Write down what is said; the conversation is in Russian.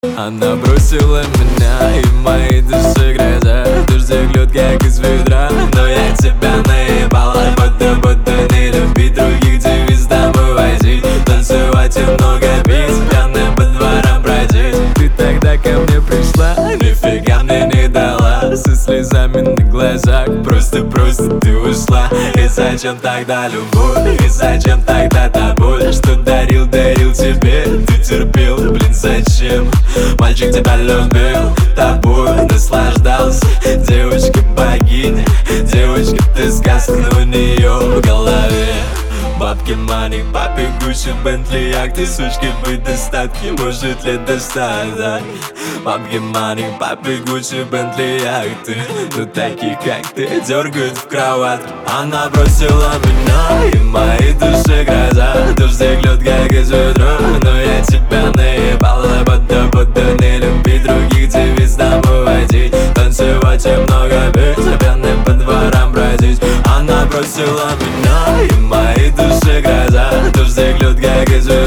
Она бросила меня, и в моей душе гроза. Дождик льет, как из ведра, но я тебя наебала. Будто не любить других, девиз домой возить, танцевать и много пить, пьяным по дворам бродить. Ты тогда ко мне пришла, нифига мне не дала, со слезами на глазах, просто ты ушла. И зачем тогда любовь, и зачем тогда тобой? Что дарил тебе, ты терпел, блин, зачем? Мальчик тебя любил, тобой наслаждался. Девочка богиня, девочка ты сказка, но у нее в голове бабки, мани, папе, Гуччи, Бентли, яхты, сучки, быть достатки, может ли достаток? Бабки, мани, папе, Гуччи, Бентли, яхты, но таких как ты дергают в кроватку. Она бросила меня, и в моей душе гроза. Дождик льет, как из ведра, но я тебя наебала. Будто не любить других, девиз домой водить, танцевать и много пить, пьяным по дворам бродить. Она бросила меня, и в моей душе гроза. Дождик льет, как из ведра.